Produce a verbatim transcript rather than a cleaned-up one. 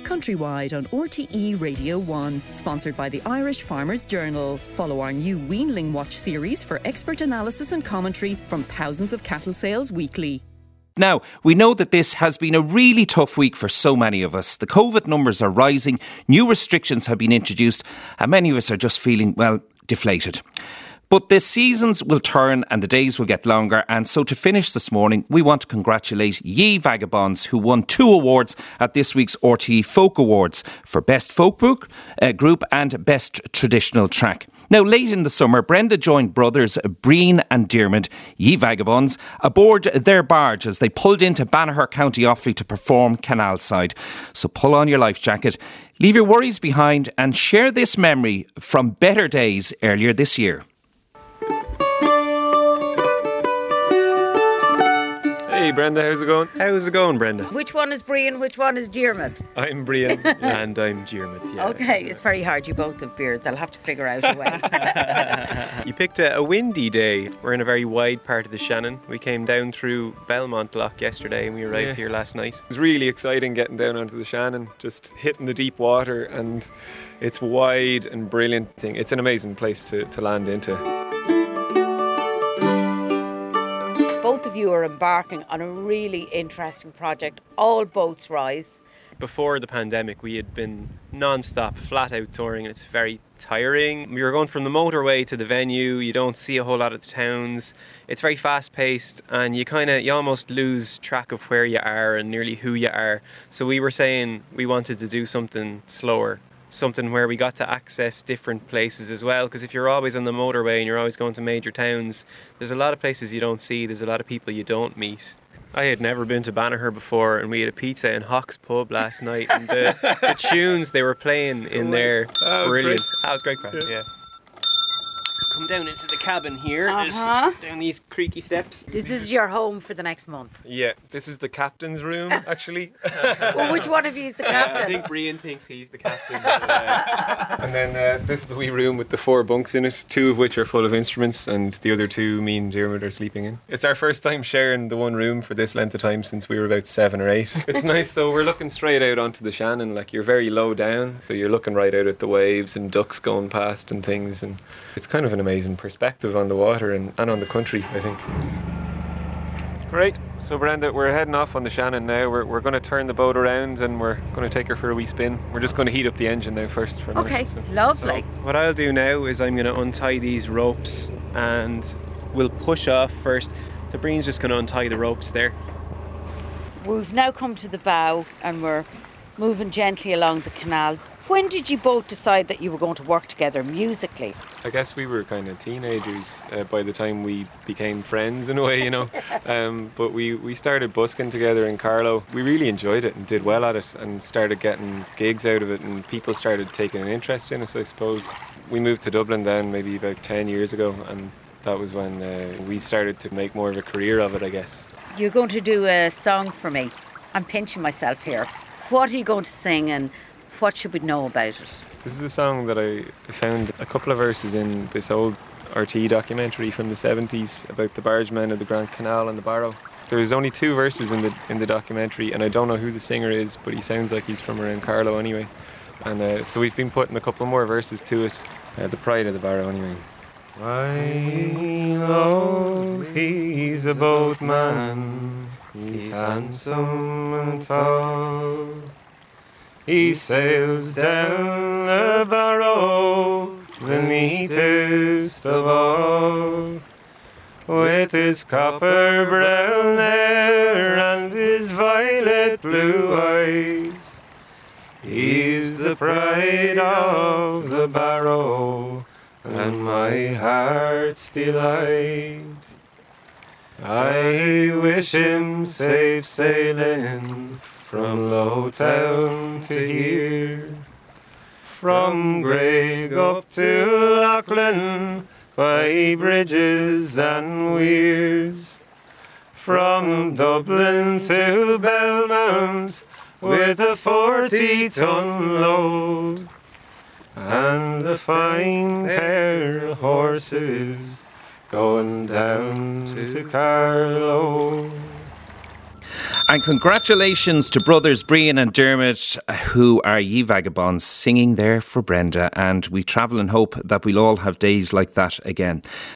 countrywide on R T E Radio one, sponsored by the Irish Farmers Journal. Follow our new Weanling Watch series for expert analysis and commentary from thousands of cattle sales weekly. Now, we know that this has been a really tough week for so many of us. The COVID numbers are rising, new restrictions have been introduced, and many of us are just feeling, well, deflated. But the seasons will turn and the days will get longer, and so to finish this morning, we want to congratulate Ye Vagabonds, who won two awards at this week's R T E Folk Awards for Best Folk Book uh, Group and Best Traditional Track. Now, late in the summer, Brenda joined brothers Breen and Diarmuid, Ye Vagabonds, aboard their barge as they pulled into Banagher, County Offaly to perform Canalside. So pull on your life jacket, leave your worries behind and share this memory from better days earlier this year. Hey Brenda, how's it going? How's it going, Brenda? Which one is Brian, which one is Diarmuid? I'm Brian and I'm Diarmuid, yeah. Okay, it's very hard, you both have beards. I'll have to figure out a way. You picked a, a windy day. We're in a very wide part of the Shannon. We came down through Belmont Lock yesterday and we arrived yeah. here last night. It was really exciting getting down onto the Shannon, just hitting the deep water, and it's wide and brilliant thing. It's an amazing place to, to land into. Both of you are embarking on a really interesting project, All Boats Rise. Before the pandemic, we had been non-stop, flat-out touring, and it's very tiring. We were going from the motorway to the venue. You don't see a whole lot of the towns. It's very fast-paced, and you kind of, you almost lose track of where you are and nearly who you are. So we were saying we wanted to do something slower, something where we got to access different places as well, because if you're always on the motorway and you're always going to major towns, there's a lot of places you don't see, there's a lot of people you don't meet. I had never been to Banagher before, and we had a pizza in Hawk's Pub last night, and the, the tunes they were playing in there, that was brilliant. Great. That was great crack, yeah. yeah. Come down into the cabin here, uh-huh. There's down these creaky steps. This is your home for the next month. Yeah, this is the captain's room, actually. Well, which one of you is the captain? Uh, I think Brian thinks he's the captain. But, uh... and then uh, this is the wee room with the four bunks in it, two of which are full of instruments, and the other two me and Diarmuid are sleeping in. It's our first time sharing the one room for this length of time since we were about seven or eight. It's nice though, we're looking straight out onto the Shannon, like you're very low down, so you're looking right out at the waves and ducks going past and things, and it's kind of an amazing perspective on the water and, and on the country, I think. Great, so Brenda, we're heading off on the Shannon now. We're, we're going to turn the boat around and we're going to take her for a wee spin. We're just going to heat up the engine now first. For okay, so, lovely. So what I'll do now is I'm going to untie these ropes and we'll push off first. So Brian's just going to untie the ropes there. We've now come to the bow and we're moving gently along the canal. When did you both decide that you were going to work together musically? I guess we were kind of teenagers uh, by the time we became friends in a way, you know. um, but we, we started busking together in Carlow. We really enjoyed it and did well at it and started getting gigs out of it, and people started taking an interest in us, I suppose. We moved to Dublin then maybe about ten years ago, and that was when uh, we started to make more of a career of it, I guess. You're going to do a song for me. I'm pinching myself here. What are you going to sing and what should we know about it? This is a song that I found a couple of verses in this old R T E documentary from the seventies about the bargemen of the Grand Canal and the Barrow. There's only two verses in the in the documentary, and I don't know who the singer is, but he sounds like he's from around Carlow anyway. And uh, so we've been putting a couple more verses to it. Uh, the pride of the Barrow anyway. I know he's a boatman, he's handsome and tall. He sails down the Barrow, the neatest of all, with his copper brown hair and his violet blue eyes. He's the pride of the Barrow and my heart's delight. I wish him safe sailing from Lowtown to here, from Graig up to Loughlin, by bridges and weirs, from Dublin to Belmont with a forty-ton load, and the fine pair of horses going down to Carlow. And congratulations to brothers Brian and Dermot, who are ye vagabonds, singing there for Brenda. And we travel and hope that we'll all have days like that again.